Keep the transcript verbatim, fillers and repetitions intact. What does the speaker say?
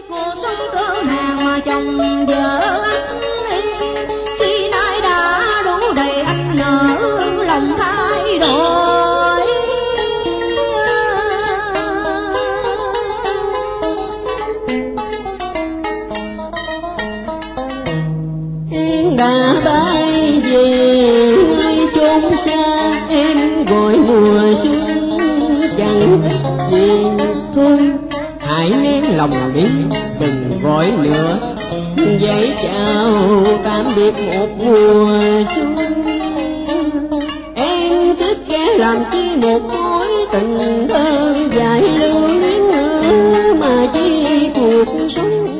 cuộc sống cơ hàng mà chồng vợ anh khi nay đã đủ đầy anh nở lòng thay đổi. Em đã bay về nơi chốn xa, em gọi mùa xuân chẳng về thôi. Hãy nén lòng đi đừng gọi nữa, giấy chào tạm biệt một mùa xuân. Em thích kẻ làm chi một mối tình thơ dài lưu luyến nữa, mà chi cuộc sống